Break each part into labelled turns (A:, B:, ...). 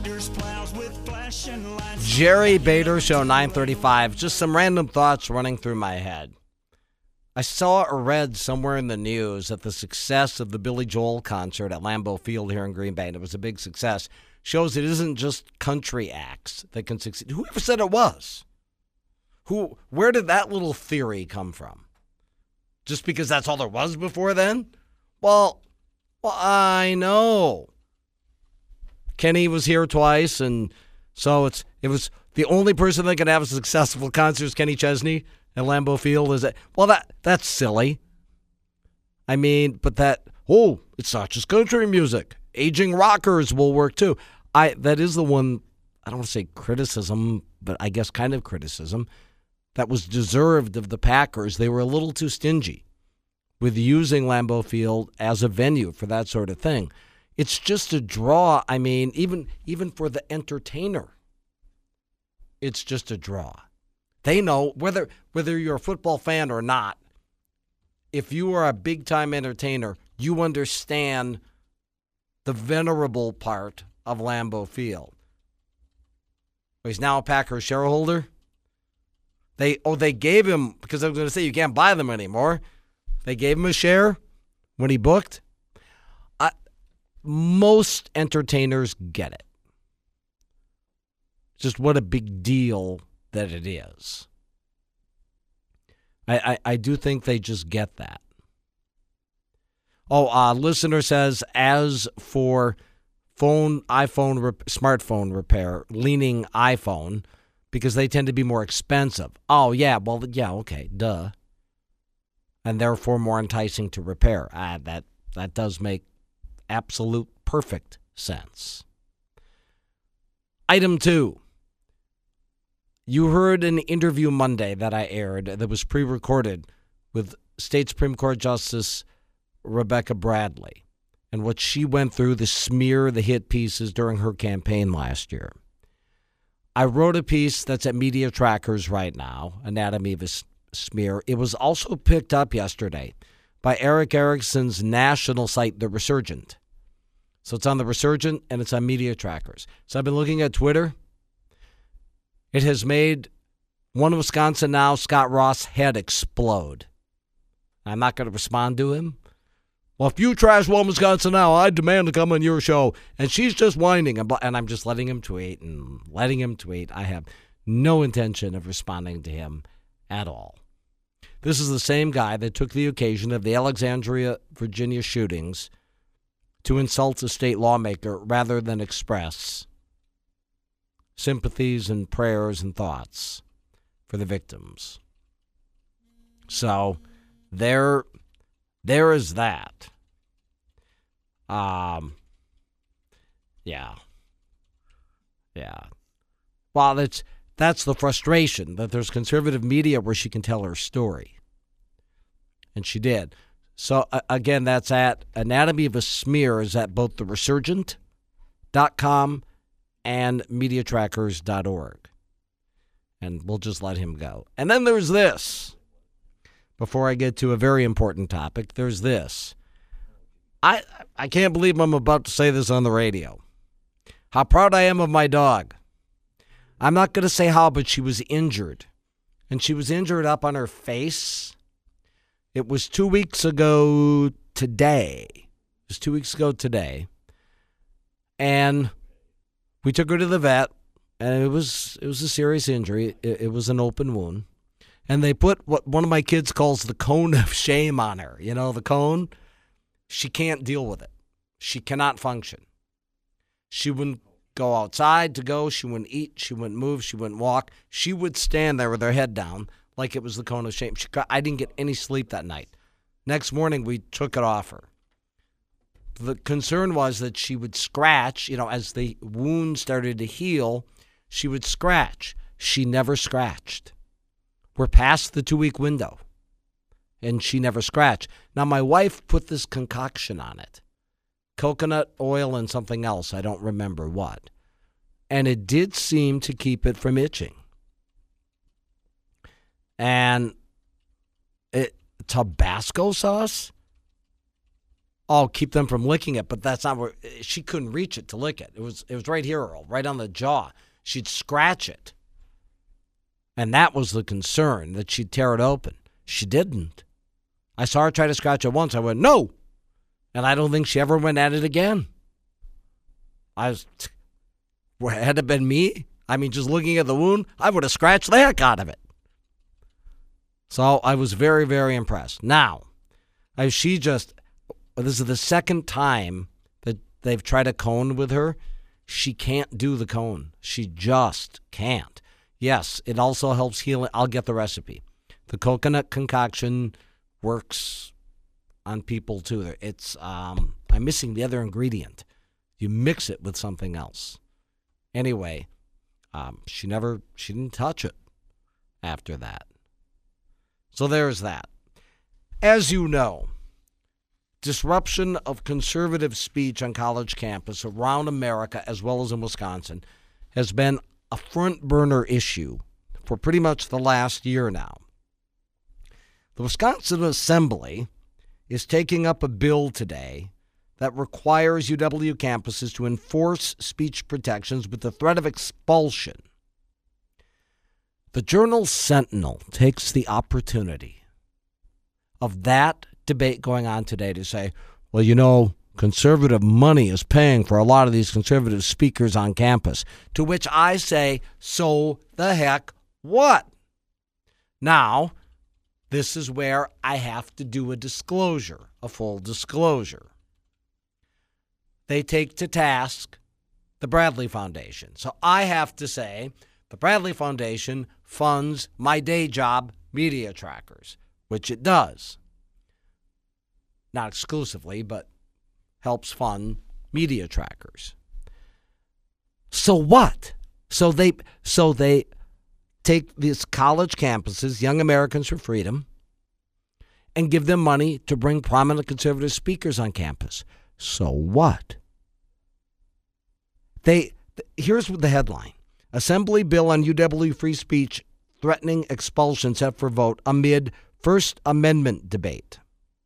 A: Jerry Bader Show 935. Just some random thoughts running through my head. I saw or read somewhere in the news that the success of the Billy Joel concert at Lambeau Field here in Green Bay, and it was a big success, shows it isn't just country acts that can succeed. Whoever said it was? Where did that little theory come from? Just because that's all there was before then? Well, I know. Kenny was here twice, and so it was the only person that could have a successful concert is Kenny Chesney at Lambeau Field. Is it? Well, that's silly. I mean, but it's not just country music. Aging rockers will work too. That is the one, I don't want to say criticism, but I guess kind of criticism that was deserved of the Packers. They were a little too stingy with using Lambeau Field as a venue for that sort of thing. It's just a draw. I mean, even for the entertainer, it's just a draw. They know whether you're a football fan or not, if you are a big-time entertainer, you understand the venerable part of Lambeau Field. He's now a Packers shareholder. They gave him, because I was going to say you can't buy them anymore. They gave him a share when he booked. Most entertainers get it. Just what a big deal that it is. I do think they just get that. Listener says, as for smartphone repair, leaning iPhone, because they tend to be more expensive. Oh, yeah, well, yeah, okay, duh. And therefore more enticing to repair. That does make absolute perfect sense. Item 2. You heard an interview Monday that I aired that was pre-recorded with State Supreme Court Justice Rebecca Bradley and what she went through, the smear, the hit pieces during her campaign last year. I wrote a piece that's at Media Trackers right now, Anatomy of a Smear. It was also picked up yesterday by Eric Erickson's national site, The Resurgent. So it's on The Resurgent and it's on Media Trackers. So I've been looking at Twitter. It has made one Wisconsin Now, Scott Ross' head explode. I'm not going to respond to him. Well, if you trash one Wisconsin Now, I demand to come on your show. And she's just whining, and I'm just letting him tweet and letting him tweet. I have no intention of responding to him at all. This is the same guy that took the occasion of the Alexandria, Virginia shootings to insult a state lawmaker rather than express sympathies and prayers and thoughts for the victims. So there is that. Yeah. Well, that's the frustration, that there's conservative media where she can tell her story. And she did. So, again, that's at Anatomy of a Smear is at both theresurgent.com and mediatrackers.org. And we'll just let him go. And then there's this. Before I get to a very important topic, there's this. I can't believe I'm about to say this on the radio. How proud I am of my dog. I'm not going to say how, but she was injured. And she was injured up on her face. It was 2 weeks ago today. And we took her to the vet, and it was a serious injury. It was an open wound. And they put what one of my kids calls the cone of shame on her. You know, the cone? She can't deal with it. She cannot function. She wouldn't go outside to go. She wouldn't eat. She wouldn't move. She wouldn't walk. She would stand there with her head down like it was the cone of shame. I didn't get any sleep that night. Next morning, we took it off her. The concern was that she would scratch, as the wound started to heal, she would scratch. She never scratched. We're past the 2-week window, and she never scratched. Now, my wife put this concoction on it, coconut oil and something else. I don't remember what. And it did seem to keep it from itching. And Tabasco sauce? oh, keep them from licking it, but that's not where she couldn't reach it to lick it. It was right here, Earl, right on the jaw. She'd scratch it. And that was the concern, that she'd tear it open. She didn't. I saw her try to scratch it once. I went, no. And I don't think she ever went at it again. Had it been me, I mean, just looking at the wound, I would have scratched the heck out of it. So I was very, very impressed. Now, this is the second time that they've tried a cone with her. She can't do the cone. She just can't. Yes, it also helps healing. I'll get the recipe. The coconut concoction works on people too. I'm missing the other ingredient. You mix it with something else. Anyway, she didn't touch it after that. So there's that. As you know, disruption of conservative speech on college campus around America, as well as in Wisconsin, has been a front burner issue for pretty much the last year now. The Wisconsin Assembly is taking up a bill today that requires UW campuses to enforce speech protections with the threat of expulsion. The Journal Sentinel takes the opportunity of that debate going on today to say, well, you know, conservative money is paying for a lot of these conservative speakers on campus. To which I say, so the heck what? Now, this is where I have to do a full disclosure. They take to task the Bradley Foundation. So I have to say the Bradley Foundation funds my day job, Media Trackers, which it does. Not exclusively, but helps fund Media Trackers. So what? So they take these college campuses, Young Americans for Freedom, and give them money to bring prominent conservative speakers on campus. So what? Here's the headline. Assembly bill on UW free speech threatening expulsion set for vote amid First Amendment debate.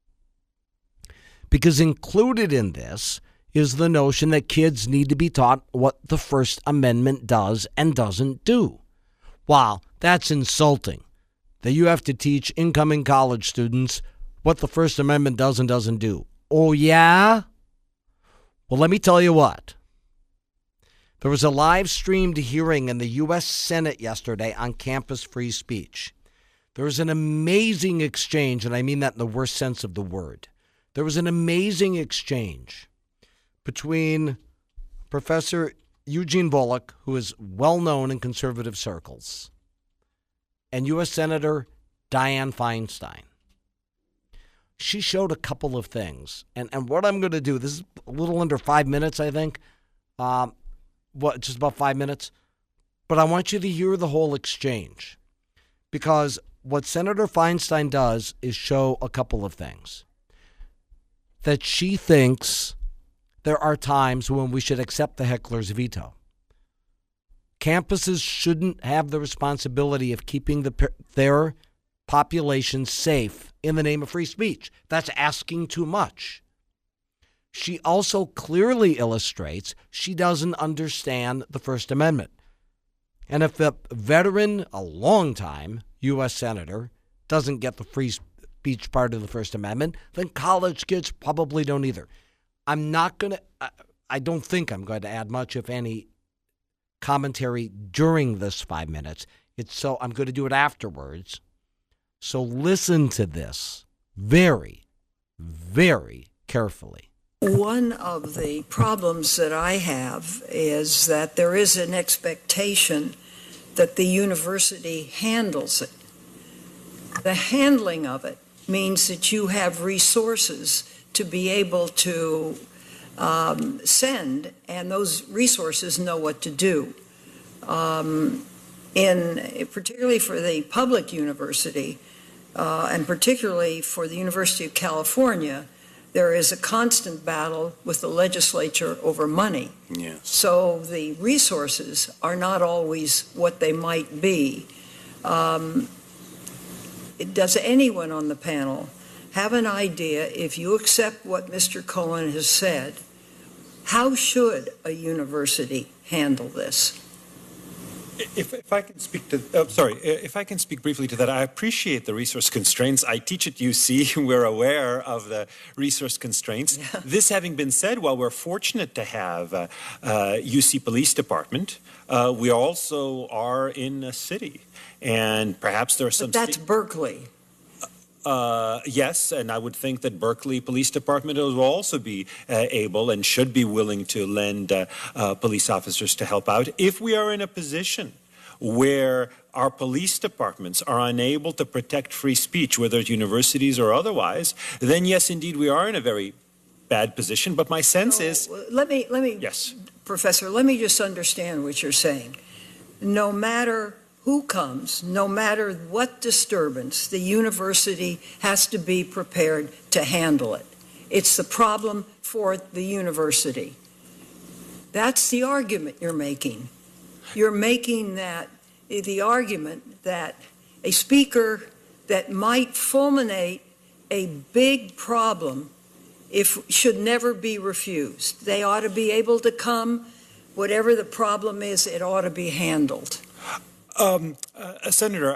A: Because included in this is the notion that kids need to be taught what the First Amendment does and doesn't do. Wow, that's insulting. That you have to teach incoming college students what the First Amendment does and doesn't do. Oh, yeah? Well, let me tell you what. There was a live-streamed hearing in the U.S. Senate yesterday on campus free speech. There was an amazing exchange, and I mean that in the worst sense of the word. There was an amazing exchange between Professor Eugene Volokh, who is well-known in conservative circles, and U.S. Senator Dianne Feinstein. She showed a couple of things, and what I'm going to do, this is a little under 5 minutes, I think, just about 5 minutes, but I want you to hear the whole exchange, because what Senator Feinstein does is show a couple of things. That she thinks there are times when we should accept the heckler's veto. Campuses shouldn't have the responsibility of keeping their population safe in the name of free speech. That's asking too much. She also clearly illustrates she doesn't understand the First Amendment. And if a veteran, a long-time U.S. Senator, doesn't get the free speech part of the First Amendment, then college kids probably don't either. I don't think I'm going to add much, if any, commentary during this 5 minutes. I'm going to do it afterwards. So listen to this very, very carefully.
B: One of the problems that I have is that there is an expectation that the university handles it. The handling of it means that you have resources to be able to send, and those resources know what to do. Particularly for the public university, and particularly for the University of California, there is a constant battle with the legislature over money.
C: Yes.
B: So the resources are not always what they might be. Does anyone on the panel have an idea, if you accept what Mr. Cohen has said, how should a university handle this?
C: If I can speak to, if I can speak briefly to that, I appreciate the resource constraints. I teach at UC. We're aware of the resource constraints. Yeah. This having been said, while we're fortunate to have UC Police Department, we also are in a city, and perhaps there are some.
B: But that's Berkeley.
C: Yes, and I would think that Berkeley Police Department will also be able and should be willing to lend police officers to help out. If we are in a position where our police departments are unable to protect free speech, whether it's universities or otherwise, then yes, indeed, we are in a very bad position. But my sense is...
B: Let me,
C: yes.
B: Professor, let me just understand what you're saying. No matter who comes, no matter what disturbance, the university has to be prepared to handle it. It's the problem for the university. That's the argument you're making. You're making that the argument that a speaker that might fulminate a big problem should never be refused. They ought to be able to come. Whatever the problem is, it ought to be handled.
C: Senator,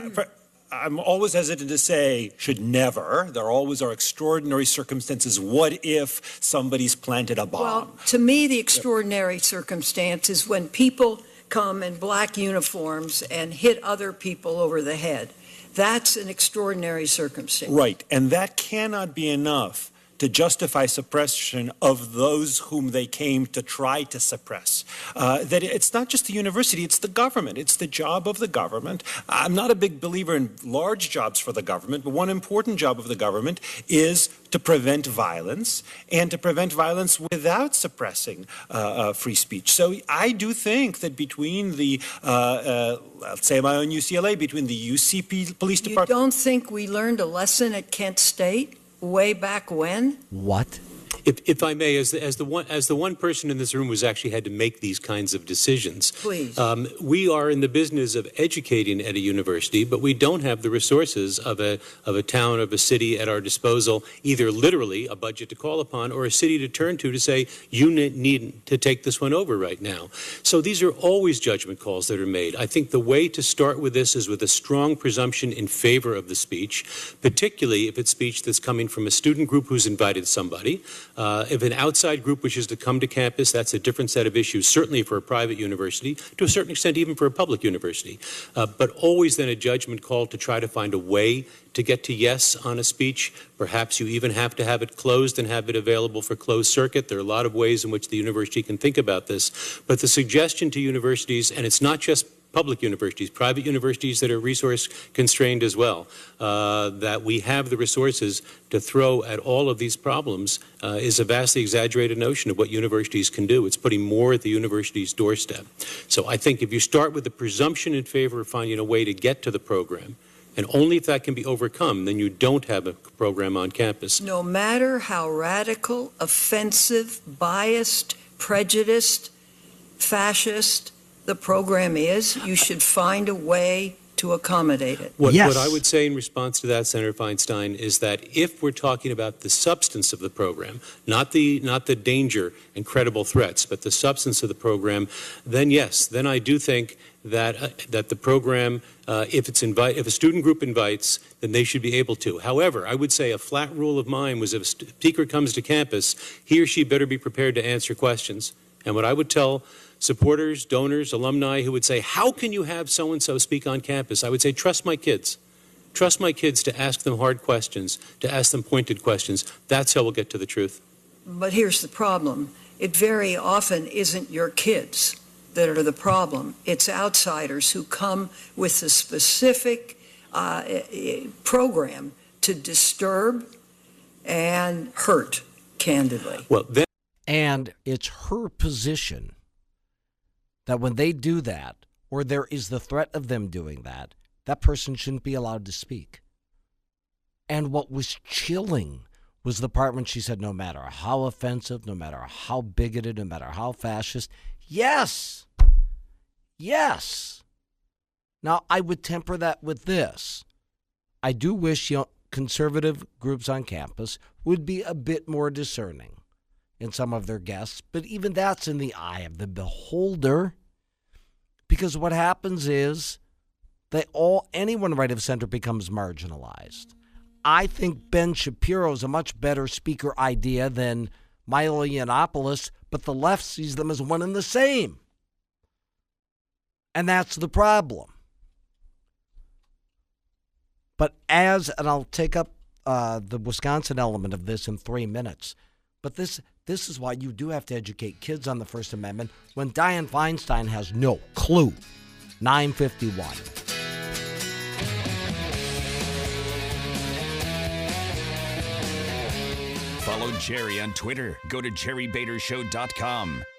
C: I'm always hesitant to say should never. There always are extraordinary circumstances. What if somebody's planted a bomb?
B: Well, to me, the extraordinary circumstance is when people come in black uniforms and hit other people over the head. That's an extraordinary circumstance.
C: Right, and that cannot be enough to justify suppression of those whom they came to try to suppress. That it's not just the university, it's the government. It's the job of the government. I'm not a big believer in large jobs for the government, but one important job of the government is to prevent violence, and to prevent violence without suppressing free speech. So I do think that between the, let's say my own UCLA, between the UCP Police Department...
B: You don't think we learned a lesson at Kent State? Way back when?
A: What?
D: If I may, as the one person in this room who's actually had to make these kinds of decisions,
B: please.
D: We are in the business of educating at a university, but we don't have the resources of a town, of a city at our disposal, either literally a budget to call upon or a city to turn to say, you need to take this one over right now. So these are always judgment calls that are made. I think the way to start with this is with a strong presumption in favor of the speech, particularly if it's speech that's coming from a student group who's invited somebody. If an outside group wishes to come to campus, that's a different set of issues, certainly for a private university, to a certain extent even for a public university. But always then a judgment call to try to find a way to get to yes on a speech. Perhaps you even have to have it closed and have it available for closed circuit. There are a lot of ways in which the university can think about this. But the suggestion to universities, and it's not just public universities, private universities that are resource constrained as well, that we have the resources to throw at all of these problems is a vastly exaggerated notion of what universities can do. It's putting more at the university's doorstep. So I think if you start with the presumption in favor of finding a way to get to the program, and only if that can be overcome, then you don't have a program on campus.
B: No matter how radical, offensive, biased, prejudiced, fascist the program is, you should find a way to accommodate it.
D: What I would say in response to that, Senator Feinstein, is that if we're talking about the substance of the program, not the danger and credible threats, but the substance of the program, then yes, then I do think that that the program, if a student group invites, then they should be able to. However, I would say a flat rule of mine was if a speaker comes to campus, he or she better be prepared to answer questions. And what I would tell supporters, donors, alumni who would say, how can you have so-and-so speak on campus? I would say, trust my kids. Trust my kids to ask them hard questions, to ask them pointed questions. That's how we'll get to the truth.
B: But here's the problem. It very often isn't your kids that are the problem. It's outsiders who come with a specific program to disturb and hurt, candidly.
A: And it's her position that when they do that, or there is the threat of them doing that, that person shouldn't be allowed to speak. And what was chilling was the part when she said, no matter how offensive, no matter how bigoted, no matter how fascist, yes. Now, I would temper that with this. I do wish conservative groups on campus would be a bit more discerning in some of their guests, but even that's in the eye of the beholder, because what happens is anyone right of center becomes marginalized. I think Ben Shapiro is a much better speaker idea than Milo Yiannopoulos, but the left sees them as one and the same. And that's the problem. But and I'll take up the Wisconsin element of this in 3 minutes, but this is why you do have to educate kids on the First Amendment when Dianne Feinstein has no clue. 9:51.
E: Follow Jerry on Twitter. Go to jerrybadershow.com.